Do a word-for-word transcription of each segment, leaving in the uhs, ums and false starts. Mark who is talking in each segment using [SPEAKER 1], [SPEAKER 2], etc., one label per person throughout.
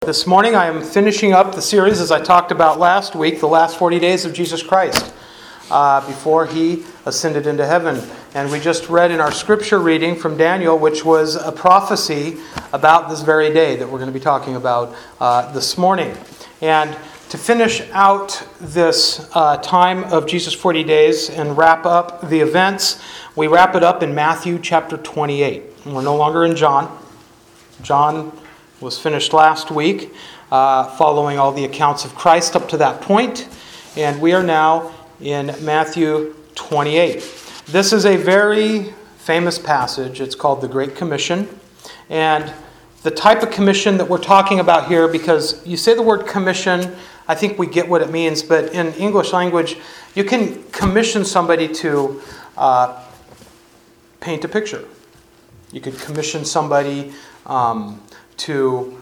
[SPEAKER 1] This morning I am finishing up the series, as I talked about last week, the last forty days of Jesus Christ uh, before he ascended into heaven. And we just read in our scripture reading from Daniel, which was a prophecy about this very day that we're going to be talking about uh, this morning. And to finish out this uh, time of Jesus' forty days and wrap up the events, we wrap it up in Matthew chapter twenty-eight. And we're no longer in John. John was finished last week, uh, following all the accounts of Christ up to that point, and we are now in Matthew twenty-eight. This is a very famous passage. It's called the Great Commission, and the type of commission that we're talking about here, because you say the word commission, I think we get what it means, but in English language, you can commission somebody to uh, paint a picture. You could commission somebody um, to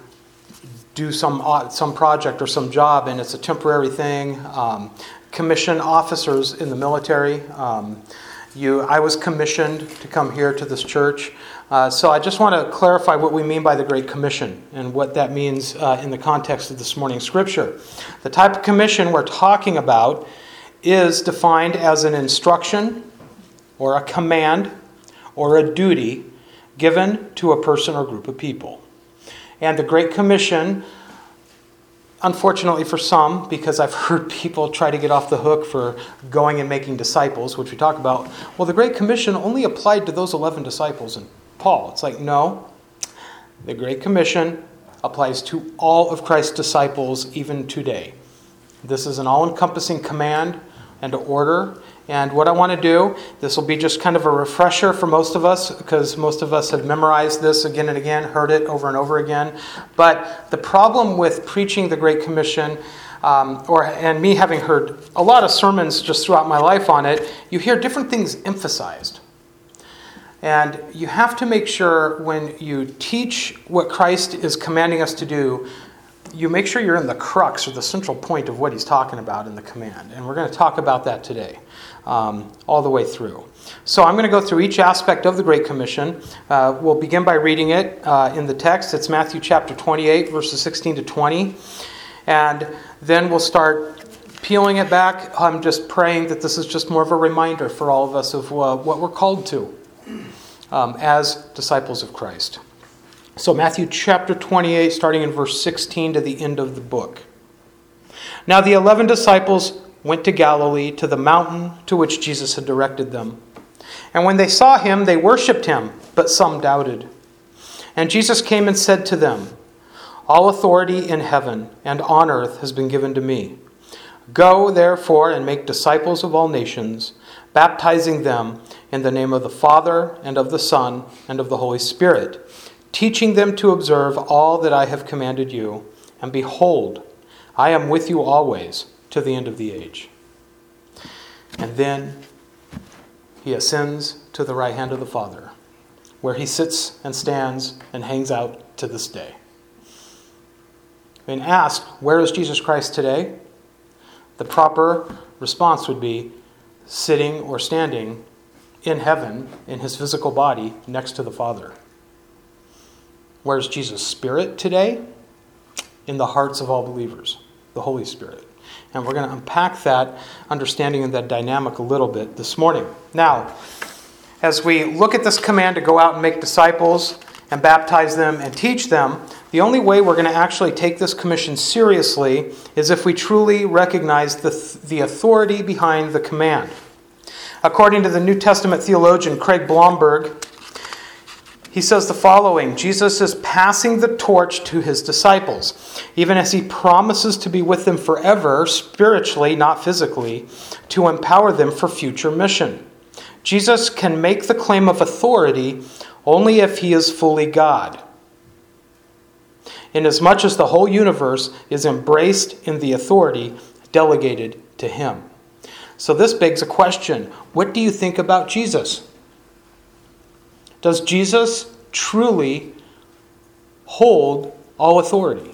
[SPEAKER 1] do some some project or some job, and it's a temporary thing. Um, commission officers in the military. Um, you, I was commissioned to come here to this church. Uh, so I just want to clarify what we mean by the Great Commission and what that means uh, in the context of this morning's scripture. The type of commission we're talking about is defined as an instruction or a command or a duty given to a person or group of people. And the Great Commission, unfortunately for some, because I've heard people try to get off the hook for going and making disciples, which we talk about, well, the Great Commission only applied to those eleven disciples and Paul. It's like, no, the Great Commission applies to all of Christ's disciples even today. This is an all-encompassing command and order. And what I want to do, this will be just kind of a refresher for most of us, because most of us have memorized this again and again, heard it over and over again. But the problem with preaching the Great Commission, um, or and me having heard a lot of sermons just throughout my life on it, you hear different things emphasized. And you have to make sure when you teach what Christ is commanding us to do, you make sure you're in the crux or the central point of what he's talking about in the command. And we're going to talk about that today, um, all the way through. So I'm going to go through each aspect of the Great Commission. Uh, we'll begin by reading it uh, in the text. It's Matthew chapter twenty-eight, verses sixteen to twenty. And then we'll start peeling it back. I'm just praying that this is just more of a reminder for all of us of uh, what we're called to um, as disciples of Christ. So Matthew chapter twenty-eight, starting in verse sixteen to the end of the book. Now the eleven disciples went to Galilee, to the mountain to which Jesus had directed them. And when they saw him, they worshipped him, but some doubted. And Jesus came and said to them, "All authority in heaven and on earth has been given to me. Go, therefore, and make disciples of all nations, baptizing them in the name of the Father and of the Son and of the Holy Spirit, teaching them to observe all that I have commanded you. And behold, I am with you always to the end of the age." And then he ascends to the right hand of the Father, where he sits and stands and hangs out to this day. When asked, where is Jesus Christ today? The proper response would be sitting or standing in heaven in his physical body next to the Father. Where's Jesus' Spirit today? In the hearts of all believers, the Holy Spirit. And we're going to unpack that understanding and that dynamic a little bit this morning. Now, as we look at this command to go out and make disciples and baptize them and teach them, the only way we're going to actually take this commission seriously is if we truly recognize the, the authority behind the command. According to the New Testament theologian Craig Blomberg, he says the following: Jesus is passing the torch to his disciples, even as he promises to be with them forever, spiritually, not physically, to empower them for future mission. Jesus can make the claim of authority only if he is fully God, inasmuch as the whole universe is embraced in the authority delegated to him. So this begs a question. What do you think about Jesus? Does Jesus truly hold all authority?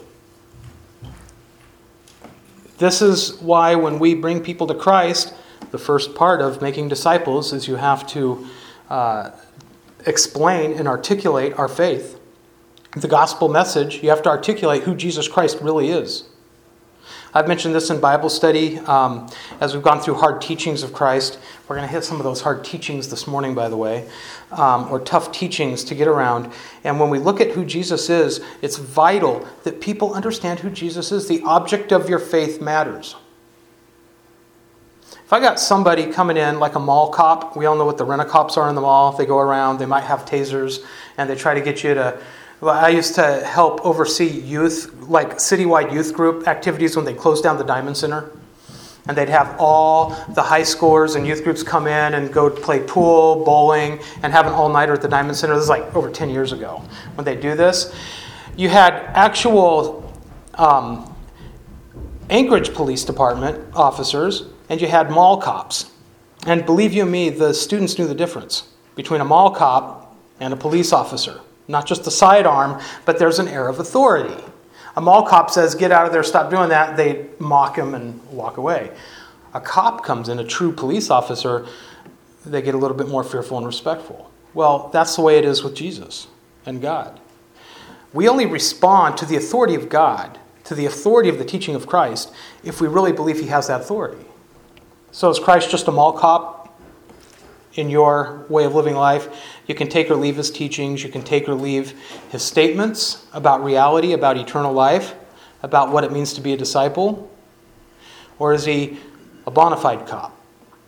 [SPEAKER 1] This is why when we bring people to Christ, the first part of making disciples is you have to uh, explain and articulate our faith. the gospel message, you have to articulate who Jesus Christ really is. I've mentioned this in Bible study um, as we've gone through hard teachings of Christ. We're going to hit some of those hard teachings this morning, by the way, um, or tough teachings to get around. And when we look at who Jesus is, it's vital that people understand who Jesus is. The object of your faith matters. If I got somebody coming in like a mall cop, we all know what the rent-a-cops are in the mall. They go around, they might have tasers, and they try to get you to... Well, I used to help oversee youth, like citywide youth group activities when they closed down the Diamond Center. And they'd have all the high schoolers and youth groups come in and go play pool, bowling, and have an all-nighter at the Diamond Center. This is like over ten years ago when they do this. You had actual um, Anchorage Police Department officers, and you had mall cops. And believe you me, the students knew the difference between a mall cop and a police officer. Not just the sidearm, but there's an air of authority. A mall cop says, get out of there, stop doing that. They mock him and walk away. A cop comes in, a true police officer, they get a little bit more fearful and respectful. Well, that's the way it is with Jesus and God. We only respond to the authority of God, to the authority of the teaching of Christ, if we really believe he has that authority. So is Christ just a mall cop in your way of living life? You can take or leave his teachings. You can take or leave his statements about reality, about eternal life, about what it means to be a disciple. Or is he a bona fide cop?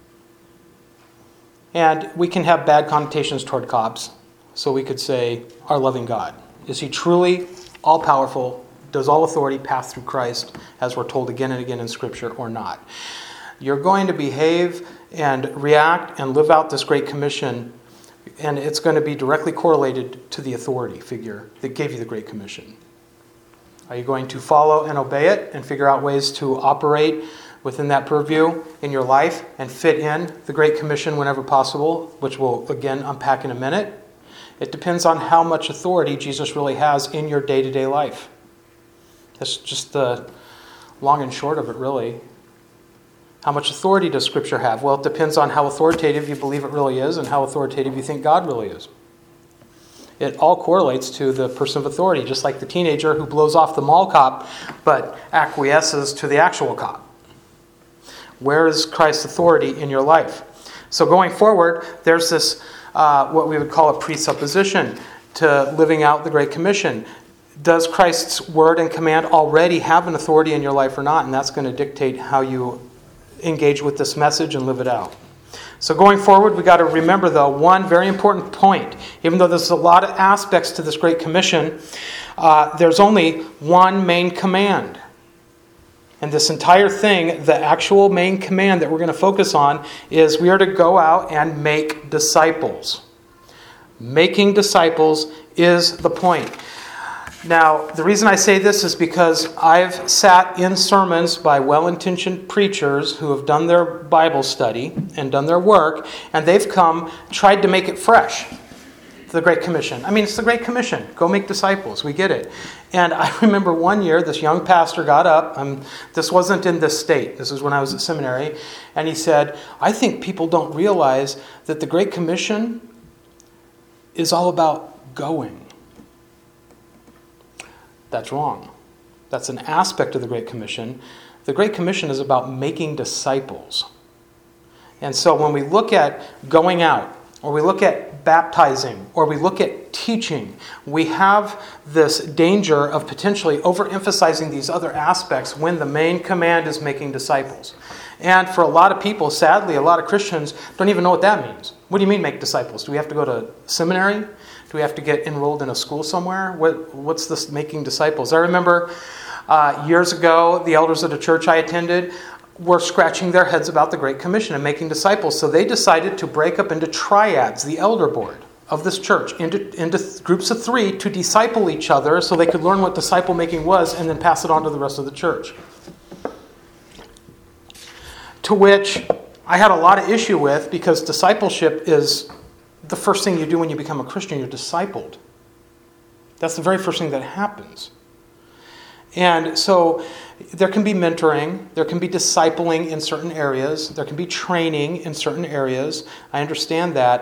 [SPEAKER 1] And we can have bad connotations toward cops. So we could say, our loving God. Is he truly all-powerful? Does all authority pass through Christ, as we're told again and again in Scripture, or not? You're going to behave and react and live out this Great Commission, and it's going to be directly correlated to the authority figure that gave you the Great Commission. Are you going to follow and obey it and figure out ways to operate within that purview in your life and fit in the Great Commission whenever possible, which we'll again unpack in a minute? It depends on how much authority Jesus really has in your day-to-day life. That's just the long and short of it, really. How much authority does Scripture have? Well, it depends on how authoritative you believe it really is and how authoritative you think God really is. It all correlates to the person of authority, just like the teenager who blows off the mall cop but acquiesces to the actual cop. Where is Christ's authority in your life? So going forward, there's this, uh, what we would call a presupposition to living out the Great Commission. Does Christ's word and command already have an authority in your life or not? And that's going to dictate how you engage with this message and live it out. So going forward, we got to remember, though, one very important point. Even though there's a lot of aspects to this Great Commission, uh, there's only one main command. And this entire thing, the actual main command that we're going to focus on, is we are to go out and make disciples. Making disciples is the point. Now, the reason I say this is because I've sat in sermons by well-intentioned preachers who have done their Bible study and done their work, and they've come, tried to make it fresh, the Great Commission. I mean, it's the Great Commission. Go make disciples. We get it. And I remember one year, this young pastor got up. Um, this wasn't in this state. This is when I was at seminary. And he said, I think people don't realize that the Great Commission is all about going. That's wrong. That's an aspect of the Great Commission. The Great Commission is about making disciples. And so when we look at going out, or we look at baptizing, or we look at teaching, we have this danger of potentially overemphasizing these other aspects when the main command is making disciples. And for a lot of people, sadly, a lot of Christians don't even know what that means. What do you mean make disciples? Do we have to go to seminary? Do we have to get enrolled in a school somewhere? What, what's this making disciples? I remember uh, years ago, the elders at a church I attended were scratching their heads about the Great Commission and making disciples. So they decided to break up into triads, the elder board of this church, into, into groups of three to disciple each other so they could learn what disciple making was and then pass it on to the rest of the church. To which I had a lot of issue with, because discipleship is the first thing you do when you become a Christian. You're discipled. That's the very first thing that happens. And so there can be mentoring, there can be discipling in certain areas, there can be training in certain areas. I understand that.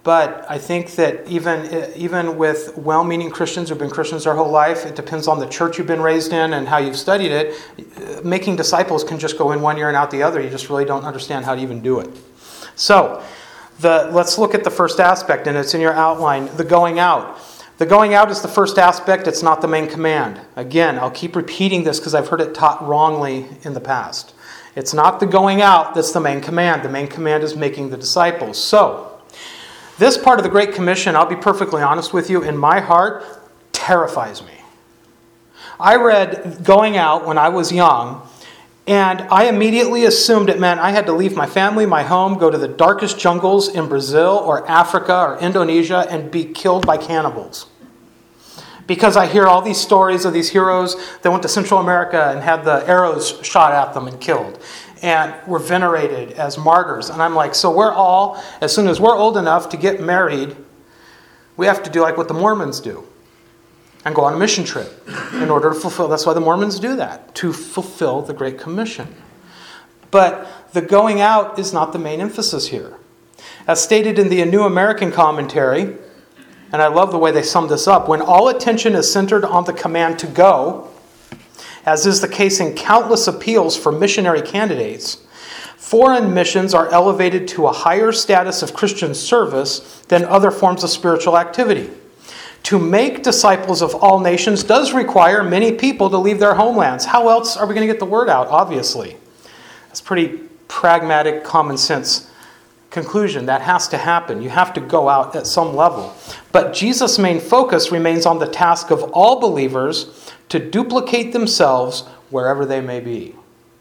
[SPEAKER 1] But I think that even, even with well-meaning Christians who've been Christians their whole life, it depends on the church you've been raised in and how you've studied it. Making disciples can just go in one ear and out the other. You just really don't understand how to even do it. So, the, let's look at the first aspect, and it's in your outline, the going out. The going out is the first aspect. It's not the main command. Again, I'll keep repeating this because I've heard it taught wrongly in the past. It's not the going out that's the main command. The main command is making the disciples. So, this part of the Great Commission, I'll be perfectly honest with you, in my heart, terrifies me. I read going out when I was young, and I immediately assumed it meant I had to leave my family, my home, go to the darkest jungles in Brazil or Africa or Indonesia and be killed by cannibals. Because I hear all these stories of these heroes that went to Central America and had the arrows shot at them and killed, and were venerated as martyrs. And I'm like, so we're all, as soon as we're old enough to get married, we have to do like what the Mormons do and go on a mission trip in order to fulfill. That's why the Mormons do that, to fulfill the Great Commission. But the going out is not the main emphasis here. As stated in the New American Commentary, and I love the way they sum this up, when all attention is centered on the command to go, as is the case in countless appeals for missionary candidates, foreign missions are elevated to a higher status of Christian service than other forms of spiritual activity. To make disciples of all nations does require many people to leave their homelands. How else are we going to get the word out, obviously? That's pretty pragmatic, common sense conclusion. That has to happen. You have to go out at some level. But Jesus' main focus remains on the task of all believers to duplicate themselves wherever they may be.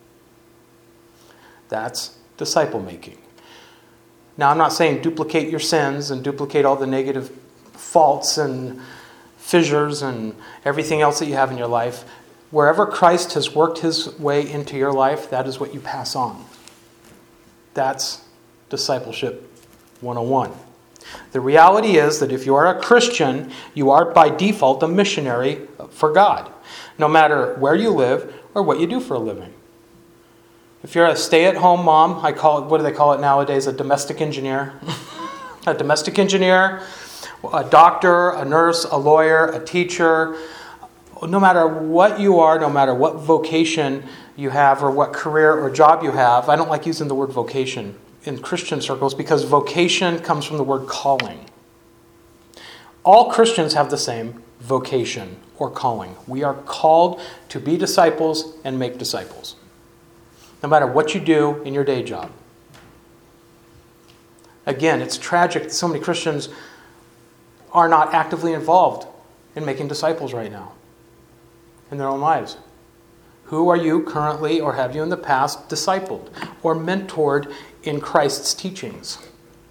[SPEAKER 1] That's disciple making. Now, I'm not saying duplicate your sins and duplicate all the negative faults and fissures and everything else that you have in your life. Wherever Christ has worked his way into your life, that is what you pass on. That's discipleship one oh one. The reality is that if you are a Christian, you are by default a missionary for God, no matter where you live or what you do for a living. If you're a stay-at-home mom, I call it, what do they call it nowadays, a domestic engineer? A domestic engineer, a doctor, a nurse, a lawyer, a teacher, no matter what you are, no matter what vocation you have or what career or job you have, I don't like using the word vocation in Christian circles because vocation comes from the word calling. All Christians have the same vocation or calling. We are called to be disciples and make disciples, no matter what you do in your day job. Again, it's tragic that so many Christians are not actively involved in making disciples right now in their own lives. Who are you currently, or have you in the past, discipled or mentored in Christ's teachings?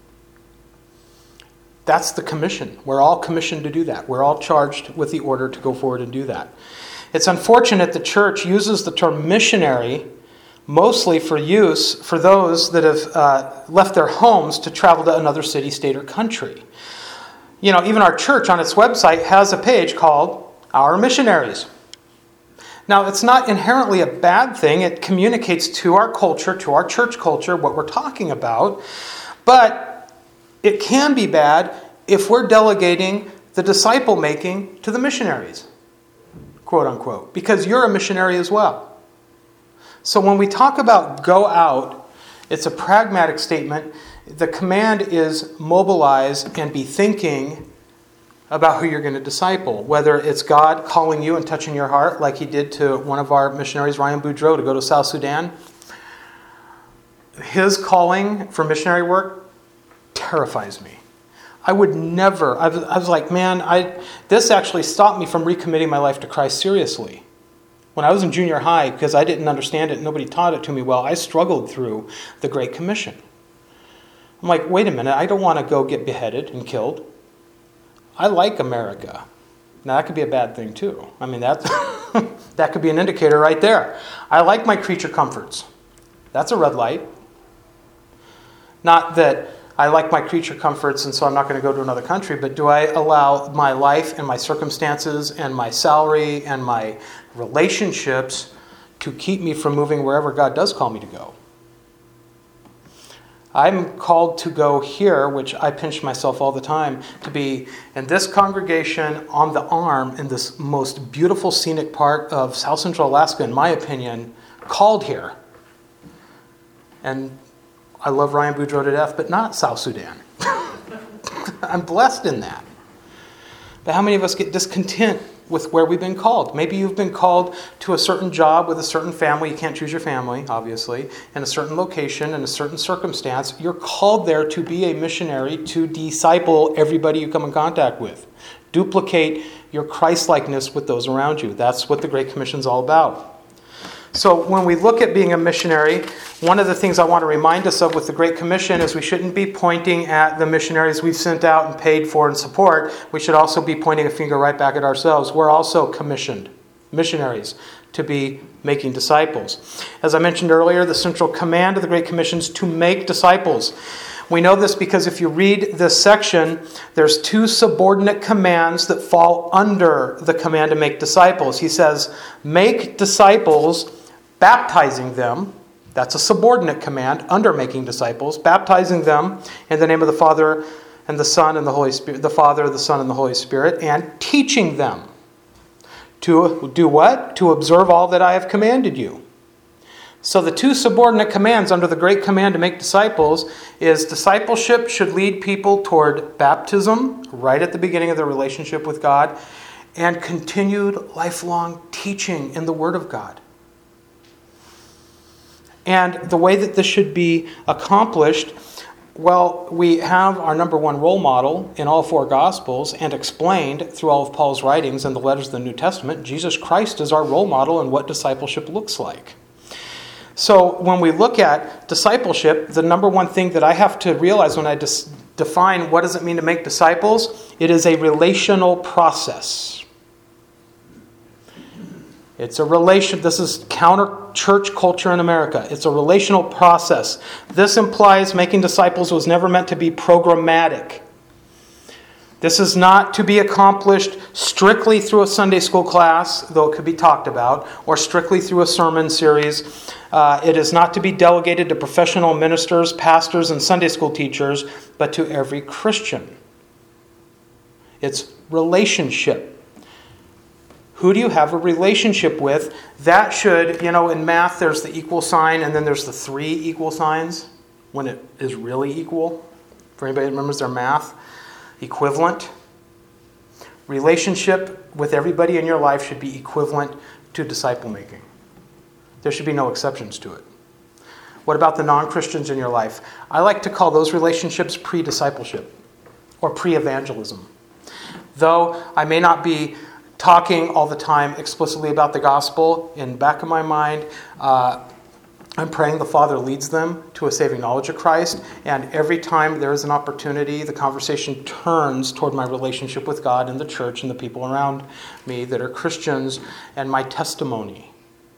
[SPEAKER 1] That's the commission. We're all commissioned to do that. We're all charged with the order to go forward and do that. It's unfortunate the church uses the term missionary mostly for use for those that have uh, left their homes to travel to another city, state, or country. You know, even our church on its website has a page called Our Missionaries. Now, it's not inherently a bad thing. It communicates to our culture, to our church culture, what we're talking about. But it can be bad if we're delegating the disciple making to the missionaries, quote unquote, because you're a missionary as well. So when we talk about go out, it's a pragmatic statement. The command is mobilize and be thinking about who you're going to disciple, whether it's God calling you and touching your heart like he did to one of our missionaries, Ryan Boudreau, to go to South Sudan. His calling for missionary work terrifies me. I would never, I was, I was like, man, I this actually stopped me from recommitting my life to Christ seriously. When I was in junior high, because I didn't understand it, nobody taught it to me well, I struggled through the Great Commission. I'm like, wait a minute, I don't want to go get beheaded and killed. I like America. Now, that could be a bad thing, too. I mean, that's, that could be an indicator right there. I like my creature comforts. That's a red light. Not that I like my creature comforts and so I'm not going to go to another country, but do I allow my life and my circumstances and my salary and my relationships to keep me from moving wherever God does call me to go? I'm called to go here, which I pinch myself all the time, to be in this congregation on the arm in this most beautiful scenic part of South Central Alaska, in my opinion, called here. And I love Ryan Boudreaux to death, but not South Sudan. I'm blessed in that. But how many of us get discontent with where we've been called? Maybe you've been called to a certain job with a certain family. You can't choose your family, obviously. In a certain location, in a certain circumstance. You're called there to be a missionary, to disciple everybody you come in contact with. Duplicate your Christ-likeness with those around you. That's what the Great Commission is all about. So when we look at being a missionary, one of the things I want to remind us of with the Great Commission is we shouldn't be pointing at the missionaries we've sent out and paid for and support. We should also be pointing a finger right back at ourselves. We're also commissioned missionaries to be making disciples. As I mentioned earlier, the central command of the Great Commission is to make disciples. We know this because if you read this section, there's two subordinate commands that fall under the command to make disciples. He says, make disciples, baptizing them. That's a subordinate command under making disciples, baptizing them in the name of the Father and the Son and the Holy Spirit, the Father, the Son, and the Holy Spirit, and teaching them to do what? To observe all that I have commanded you. So the two subordinate commands under the Great Command to make disciples is discipleship should lead people toward baptism right at the beginning of their relationship with God, and continued lifelong teaching in the Word of God. And the way that this should be accomplished, well, we have our number one role model in all four Gospels and explained through all of Paul's writings and the letters of the New Testament. Jesus Christ is our role model in what discipleship looks like. So when we look at discipleship, the number one thing that I have to realize when I dis- define what does it mean to make disciples, it is a relational process. It's a relation. This is counter church culture in America. It's a relational process. This implies making disciples was never meant to be programmatic. This is not to be accomplished strictly through a Sunday school class, though it could be talked about, or strictly through a sermon series. Uh, it is not to be delegated to professional ministers, pastors, and Sunday school teachers, but to every Christian. It's relationship. Who do you have a relationship with? That should, you know, in math there's the equal sign and then there's the three equal signs when it is really equal. For anybody that remembers their math, equivalent. Relationship with everybody in your life should be equivalent to disciple making. There should be no exceptions to it. What about the non-Christians in your life? I like to call those relationships pre-discipleship or pre-evangelism. Though I may not be talking all the time explicitly about the gospel, in the back of my mind, uh, I'm praying the Father leads them to a saving knowledge of Christ, and every time there is an opportunity, the conversation turns toward my relationship with God and the church and the people around me that are Christians and my testimony.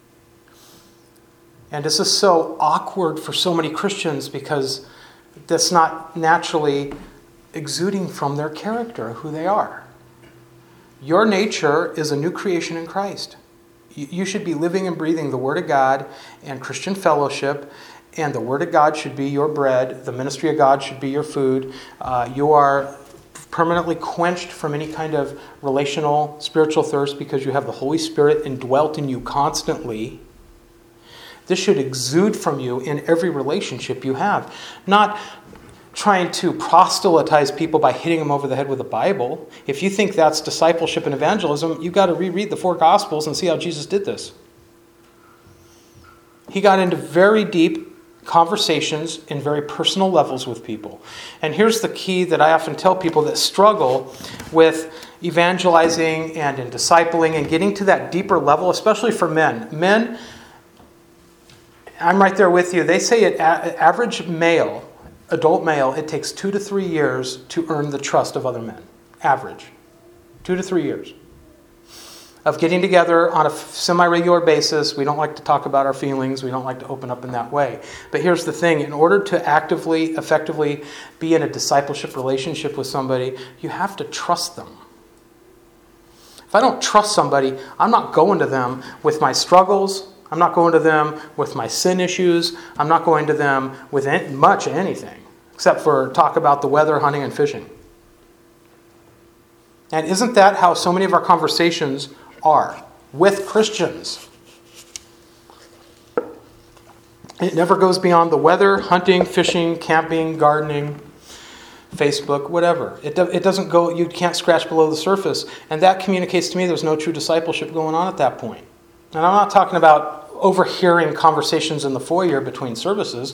[SPEAKER 1] And this is so awkward for so many Christians because that's not naturally exuding from their character, who they are. Your nature is a new creation in Christ. You should be living and breathing the Word of God and Christian fellowship, and the Word of God should be your bread. The ministry of God should be your food. Uh, you are permanently quenched from any kind of relational, spiritual thirst because you have the Holy Spirit indwelt in you constantly. This should exude from you in every relationship you have. Not trying to proselytize people by hitting them over the head with the Bible. If you think that's discipleship and evangelism, you've got to reread the four Gospels and see how Jesus did this. He got into very deep conversations in very personal levels with people. And here's the key that I often tell people that struggle with evangelizing and in discipling and getting to that deeper level, especially for men. Men, I'm right there with you. They say it, average male, adult male, it takes two to three years to earn the trust of other men. Average. Two to three years. Of getting together on a semi-regular basis. We don't like to talk about our feelings. We don't like to open up in that way. But here's the thing. In order to actively, effectively be in a discipleship relationship with somebody, you have to trust them. If I don't trust somebody, I'm not going to them with my struggles. I'm not going to them with my sin issues. I'm not going to them with any, much anything, except for talk about the weather, hunting, and fishing. And isn't that how so many of our conversations are with Christians? It never goes beyond the weather, hunting, fishing, camping, gardening, Facebook, whatever. It, do, it doesn't go, you can't scratch below the surface. And that communicates to me there's no true discipleship going on at that point. And I'm not talking about overhearing conversations in the foyer between services.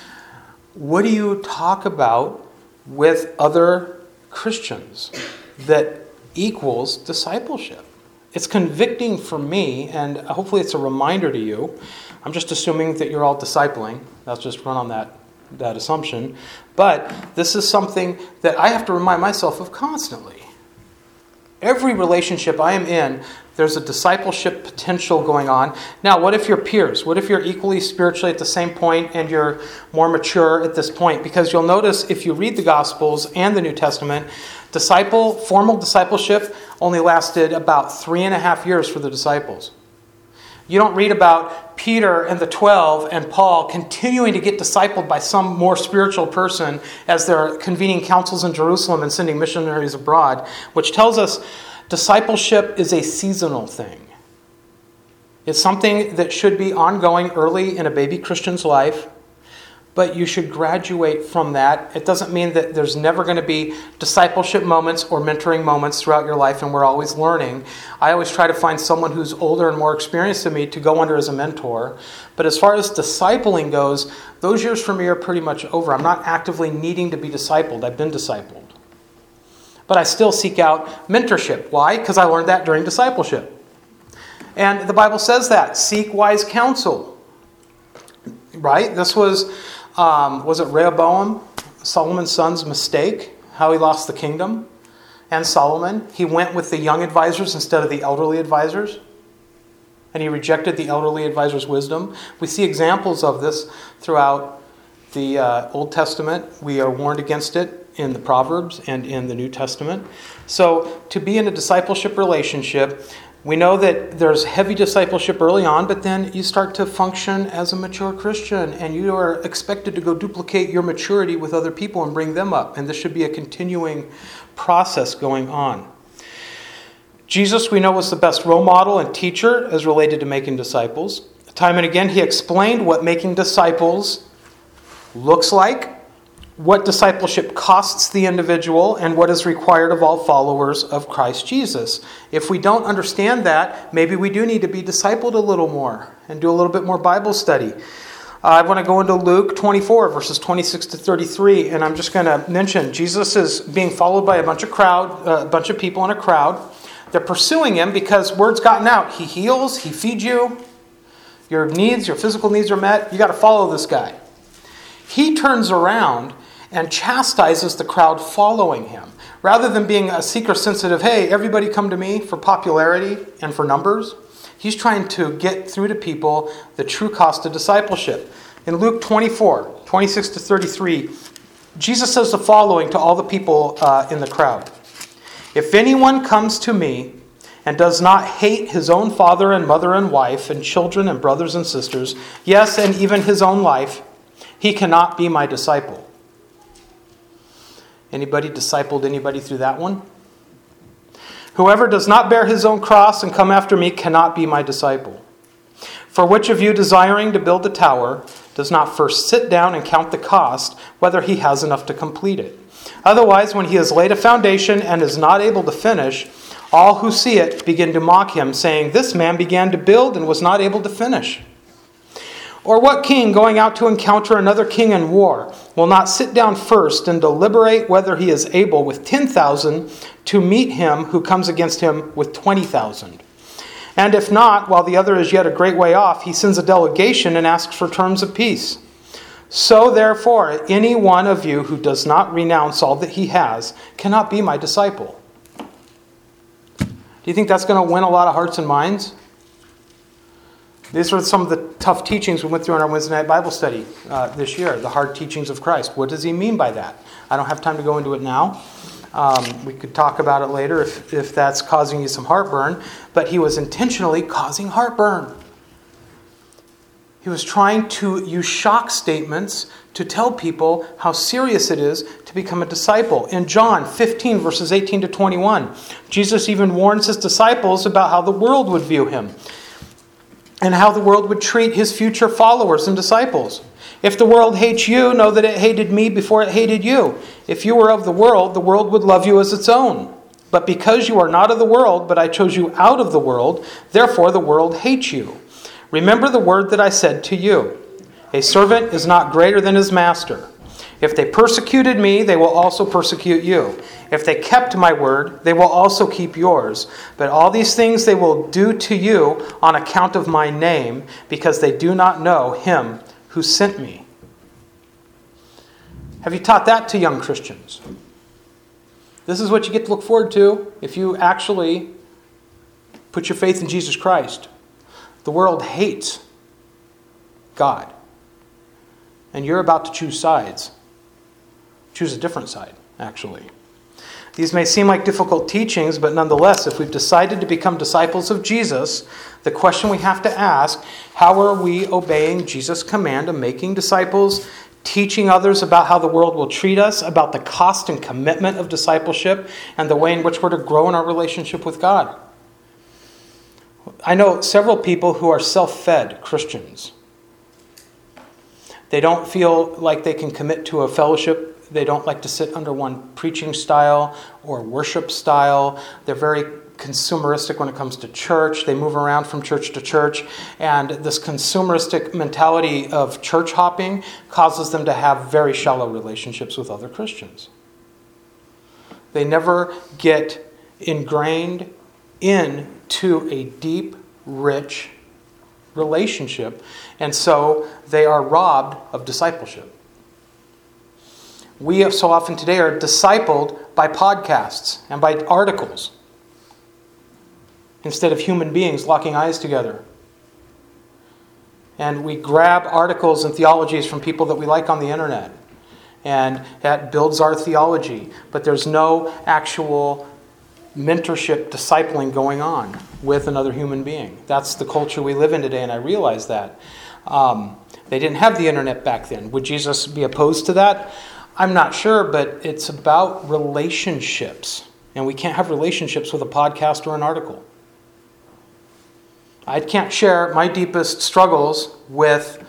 [SPEAKER 1] What do you talk about with other Christians that equals discipleship? It's convicting for me, and hopefully it's a reminder to you. I'm just assuming that you're all discipling. Let's just run on that, that assumption. But this is something that I have to remind myself of constantly. Every relationship I am in, there's a discipleship potential going on. Now, what if you're peers? What if you're equally spiritually at the same point and you're more mature at this point? Because you'll notice if you read the Gospels and the New Testament, disciple, formal discipleship only lasted about three and a half years for the disciples. You don't read about Peter and the twelve and Paul continuing to get discipled by some more spiritual person as they're convening councils in Jerusalem and sending missionaries abroad, which tells us discipleship is a seasonal thing. It's something that should be ongoing early in a baby Christian's life, but you should graduate from that. It doesn't mean that there's never going to be discipleship moments or mentoring moments throughout your life, and we're always learning. I always try to find someone who's older and more experienced than me to go under as a mentor. But as far as discipling goes, those years for me are pretty much over. I'm not actively needing to be discipled. I've been discipled. But I still seek out mentorship. Why? Because I learned that during discipleship. And the Bible says that. Seek wise counsel. Right? This was... Um, was it Rehoboam, Solomon's son's mistake, how he lost the kingdom? And Solomon, he went with the young advisors instead of the elderly advisors. And he rejected the elderly advisors' wisdom. We see examples of this throughout the uh, Old Testament. We are warned against it in the Proverbs and in the New Testament. So to be in a discipleship relationship, we know that there's heavy discipleship early on, but then you start to function as a mature Christian, and you are expected to go duplicate your maturity with other people and bring them up. And this should be a continuing process going on. Jesus, we know, was the best role model and teacher as related to making disciples. Time and again, he explained what making disciples looks like, what discipleship costs the individual, and what is required of all followers of Christ Jesus. If we don't understand that, maybe we do need to be discipled a little more and do a little bit more Bible study. Uh, I want to go into Luke twenty-four, verses twenty-six to thirty-three, and I'm just going to mention Jesus is being followed by a bunch of crowd, uh, a bunch of people in a crowd. They're pursuing him because word's gotten out. He heals, he feeds you, your needs, your physical needs are met. You got to follow this guy. He turns around and chastises the crowd following him. Rather than being a seeker-sensitive, hey, everybody come to me for popularity and for numbers, he's trying to get through to people the true cost of discipleship. In Luke twenty-four, twenty-six to thirty-three, Jesus says the following to all the people uh, in the crowd. If anyone comes to me and does not hate his own father and mother and wife and children and brothers and sisters, yes, and even his own life, he cannot be my disciple. Anybody discipled anybody through that one? Whoever does not bear his own cross and come after me cannot be my disciple. For which of you, desiring to build a tower, does not first sit down and count the cost, whether he has enough to complete it? Otherwise, when he has laid a foundation and is not able to finish, all who see it begin to mock him, saying, "This man began to build and was not able to finish." Or what king, going out to encounter another king in war, will not sit down first and deliberate whether he is able with ten thousand to meet him who comes against him with twenty thousand? And if not, while the other is yet a great way off, he sends a delegation and asks for terms of peace. So therefore, any one of you who does not renounce all that he has cannot be my disciple. Do you think that's going to win a lot of hearts and minds? These are some of the tough teachings we went through in our Wednesday night Bible study uh, this year, the hard teachings of Christ. What does he mean by that? I don't have time to go into it now. Um, we could talk about it later if, if that's causing you some heartburn. But he was intentionally causing heartburn. He was trying to use shock statements to tell people how serious it is to become a disciple. In John fifteen, verses eighteen to twenty-one, Jesus even warns his disciples about how the world would view him and how the world would treat his future followers and disciples. If the world hates you, know that it hated me before it hated you. If you were of the world, the world would love you as its own. But because you are not of the world, but I chose you out of the world, therefore the world hates you. Remember the word that I said to you. A servant is not greater than his master. If they persecuted me, they will also persecute you. If they kept my word, they will also keep yours. But all these things they will do to you on account of my name, because they do not know him who sent me. Have you taught that to young Christians? This is what you get to look forward to if you actually put your faith in Jesus Christ. The world hates God. And you're about to choose sides. Choose a different side, actually. These may seem like difficult teachings, but nonetheless, if we've decided to become disciples of Jesus, the question we have to ask, how are we obeying Jesus' command of making disciples, teaching others about how the world will treat us, about the cost and commitment of discipleship, and the way in which we're to grow in our relationship with God? I know several people who are self-fed Christians. They don't feel like they can commit to a fellowship. They don't like to sit under one preaching style or worship style. They're very consumeristic when it comes to church. They move around from church to church. And this consumeristic mentality of church hopping causes them to have very shallow relationships with other Christians. They never get ingrained into a deep, rich relationship, and so they are robbed of discipleship. We so often today are discipled by podcasts and by articles instead of human beings locking eyes together. And we grab articles and theologies from people that we like on the internet, and that builds our theology, but there's no actual mentorship, discipling going on with another human being. That's the culture we live in today, and I realize that. Um, they didn't have the internet back then. Would Jesus be opposed to that? I'm not sure, but it's about relationships, and we can't have relationships with a podcast or an article. I can't share my deepest struggles with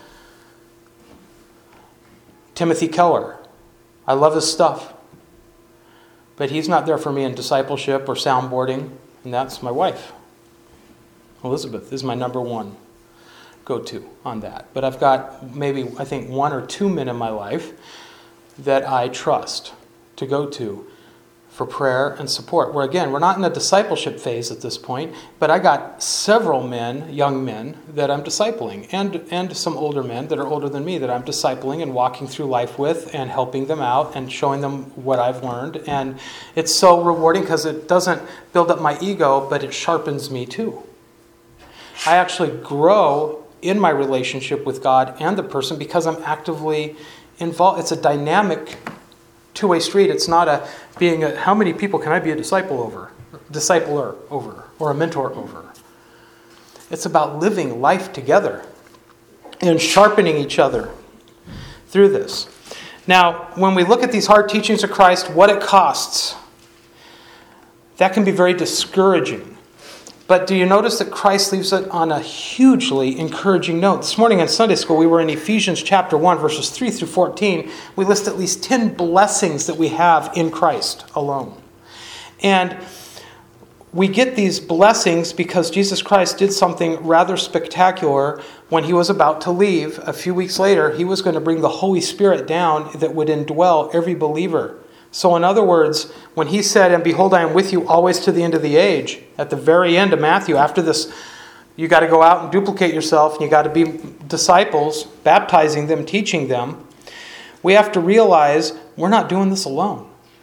[SPEAKER 1] Timothy Keller. I love his stuff. But he's not there for me in discipleship or soundboarding, and that's my wife. Elizabeth is my number one go-to on that. But I've got maybe, I think, one or two men in my life that I trust to go to for prayer and support. Where again, we're not in a discipleship phase at this point, but I got several men, young men, that I'm discipling, and, and some older men that are older than me that I'm discipling and walking through life with and helping them out and showing them what I've learned. And it's so rewarding because it doesn't build up my ego, but it sharpens me too. I actually grow in my relationship with God and the person because I'm actively involved. It's a dynamic two-way street. It's not a being a, how many people can I be a disciple over, discipler over, or a mentor over. It's about living life together and sharpening each other through this. Now, when we look at these hard teachings of Christ, what it costs, that can be very discouraging. But do you notice that Christ leaves it on a hugely encouraging note? This morning in Sunday school, we were in Ephesians chapter one, verses three through fourteen. We list at least ten blessings that we have in Christ alone. And we get these blessings because Jesus Christ did something rather spectacular when he was about to leave. A few weeks later, he was going to bring the Holy Spirit down that would indwell every believer. So in other words, when he said, and behold, I am with you always to the end of the age, at the very end of Matthew, after this, you got to go out and duplicate yourself, and you got to be disciples, baptizing them, teaching them. We have to realize we're not doing this alone.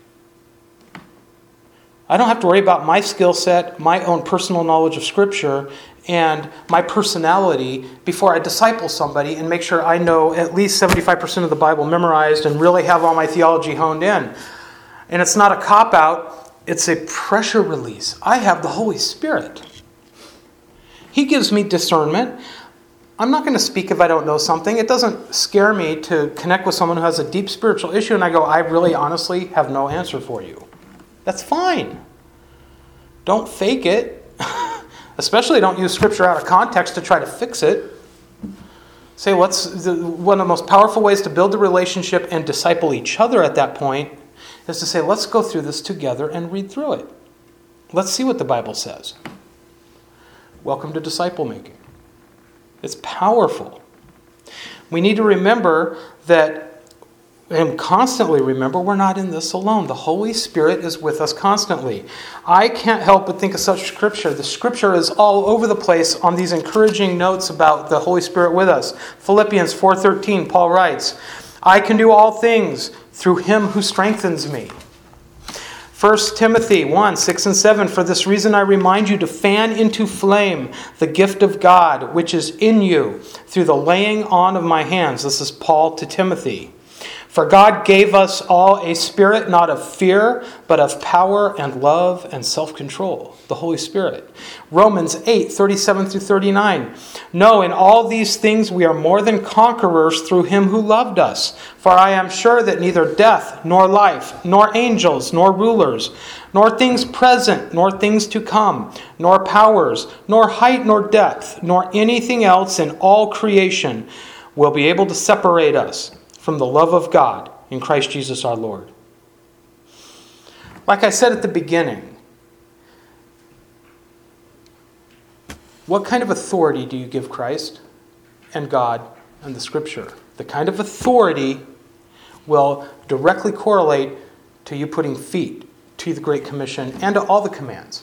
[SPEAKER 1] I don't have to worry about my skill set, my own personal knowledge of Scripture, and my personality before I disciple somebody and make sure I know at least seventy-five percent of the Bible memorized and really have all my theology honed in. And it's not a cop-out, it's a pressure release. I have the Holy Spirit. He gives me discernment. I'm not going to speak if I don't know something. It doesn't scare me to connect with someone who has a deep spiritual issue and I go, I really honestly have no answer for you. That's fine. Don't fake it. Especially don't use Scripture out of context to try to fix it. Say, what's the, one of the most powerful ways to build a relationship and disciple each other at that point is to say, let's go through this together and read through it. Let's see what the Bible says. Welcome to disciple making. It's powerful. We need to remember that, and constantly remember, we're not in this alone. The Holy Spirit is with us constantly. I can't help but think of such Scripture. The Scripture is all over the place on these encouraging notes about the Holy Spirit with us. Philippians four thirteen, Paul writes, I can do all things through Him who strengthens me. First Timothy one, six and seven, for this reason I remind you to fan into flame the gift of God which is in you through the laying on of my hands. This is Paul to Timothy. For God gave us all a spirit not of fear, but of power and love and self-control. The Holy Spirit. Romans eight, thirty-seven through thirty-nine. No, in all these things we are more than conquerors through Him who loved us. For I am sure that neither death, nor life, nor angels, nor rulers, nor things present, nor things to come, nor powers, nor height, nor depth, nor anything else in all creation will be able to separate us from the love of God in Christ Jesus our Lord. Like I said at the beginning, what kind of authority do you give Christ and God and the Scripture? The kind of authority will directly correlate to you putting feet to the Great Commission and to all the commands.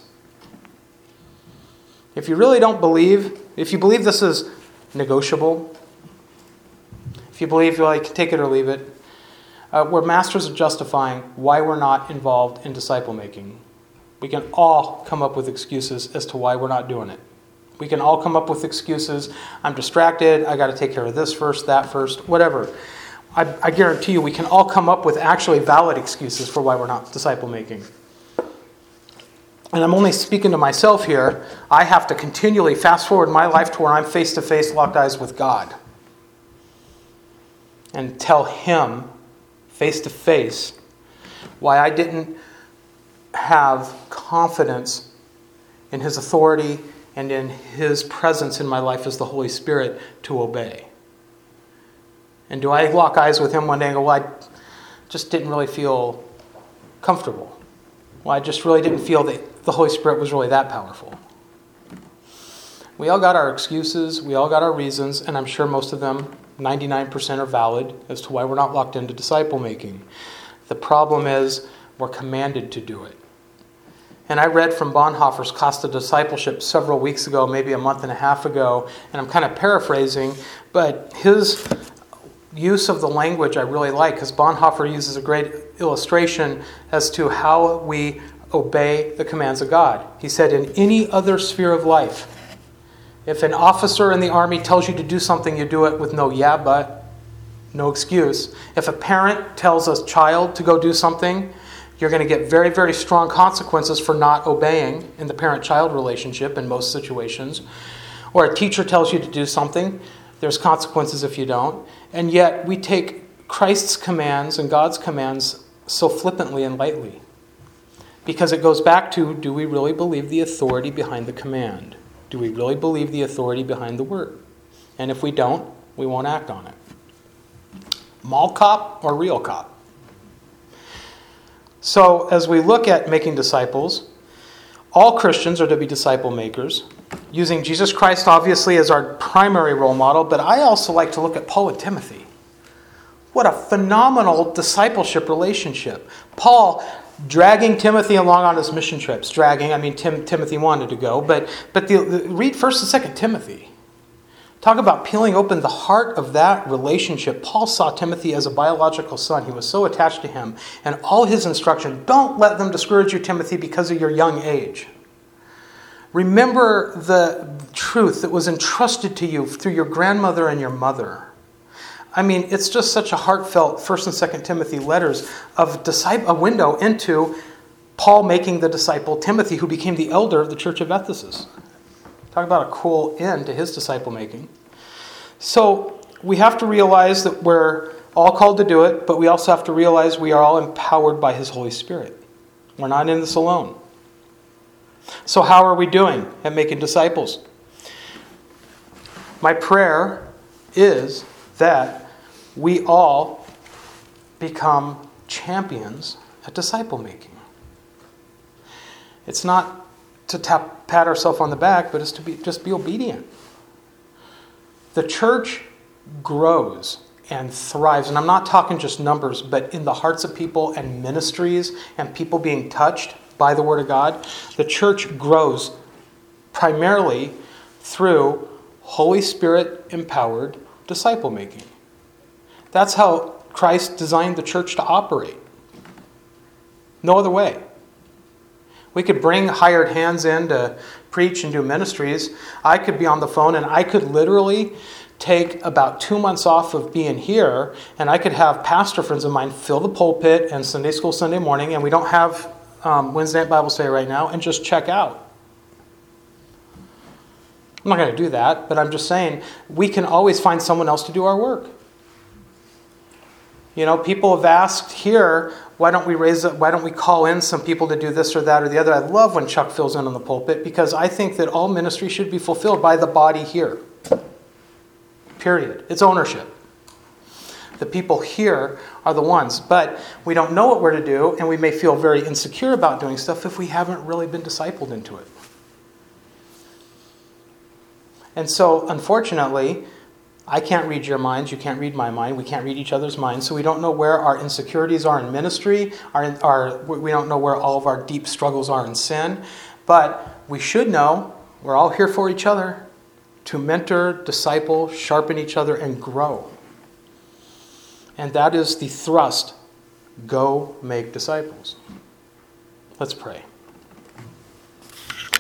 [SPEAKER 1] If you really don't believe, if you believe this is negotiable, if you believe, well, you can take it or leave it, uh, we're masters of justifying why we're not involved in disciple making. We can all come up with excuses as to why we're not doing it. We can all come up with excuses. I'm distracted. I got to take care of this first, that first, whatever. I, I guarantee you we can all come up with actually valid excuses for why we're not disciple making. And I'm only speaking to myself here. I have to continually fast forward my life to where I'm face to face, locked eyes with God. And tell Him, face to face, why I didn't have confidence in His authority and in His presence in my life as the Holy Spirit to obey. And do I lock eyes with Him one day and go, well, I just didn't really feel comfortable. Well, I just really didn't feel that the Holy Spirit was really that powerful. We all got our excuses, we all got our reasons, and I'm sure most of them, ninety-nine percent, are valid as to why we're not locked into disciple making. The problem is we're commanded to do it. And I read from Bonhoeffer's Cost of Discipleship several weeks ago, maybe a month and a half ago, and I'm kind of paraphrasing, but his use of the language I really like, because Bonhoeffer uses a great illustration as to how we obey the commands of God. He said, in any other sphere of life, if an officer in the army tells you to do something, you do it with no yeah, but, no excuse. If a parent tells a child to go do something, you're going to get very, very strong consequences for not obeying in the parent-child relationship in most situations. Or a teacher tells you to do something, there's consequences if you don't. And yet we take Christ's commands and God's commands so flippantly and lightly. Because it goes back to, do we really believe the authority behind the command? Do we really believe the authority behind the word? And if we don't, we won't act on it. Mall cop or real cop? So as we look at making disciples, all Christians are to be disciple makers, using Jesus Christ obviously as our primary role model, but I also like to look at Paul and Timothy. What a phenomenal discipleship relationship. Paul dragging Timothy along on his mission trips. Dragging, I mean, Tim, Timothy wanted to go, but but the, the, read First and Second Timothy. Talk about peeling open the heart of that relationship. Paul saw Timothy as a biological son. He was so attached to him. And all his instruction, don't let them discourage you, Timothy, because of your young age. Remember the truth that was entrusted to you through your grandmother and your mother. I mean, it's just such a heartfelt First and Second Timothy letters of disciple, a window into Paul making the disciple Timothy, who became the elder of the church of Ephesus. Talk about a cool end to his disciple making. So we have to realize that we're all called to do it, but we also have to realize we are all empowered by His Holy Spirit. We're not in this alone. So how are we doing at making disciples? My prayer is that we all become champions at disciple making. It's not to tap, pat ourselves on the back, but it's to be just be obedient. The church grows and thrives, and I'm not talking just numbers, but in the hearts of people and ministries and people being touched by the Word of God. The church grows primarily through Holy Spirit empowered disciple making. That's how Christ designed the church to operate. No other way. We could bring hired hands in to preach and do ministries. I could be on the phone and I could literally take about two months off of being here, and I could have pastor friends of mine fill the pulpit and Sunday school Sunday morning, and we don't have um, Wednesday night Bible study right now, and just check out. I'm not going to do that, but I'm just saying we can always find someone else to do our work. You know, people have asked here, why don't we raise it, why don't we call in some people to do this or that or the other? I love when Chuck fills in on the pulpit, because I think that all ministry should be fulfilled by the body here. Period. It's ownership. The people here are the ones, but we don't know what we're to do, and we may feel very insecure about doing stuff if we haven't really been discipled into it. And so, unfortunately, I can't read your minds, you can't read my mind, we can't read each other's minds, so we don't know where our insecurities are in ministry, our, our, we don't know where all of our deep struggles are in sin, but we should know we're all here for each other, to mentor, disciple, sharpen each other, and grow. And that is the thrust. Go make disciples. Let's pray.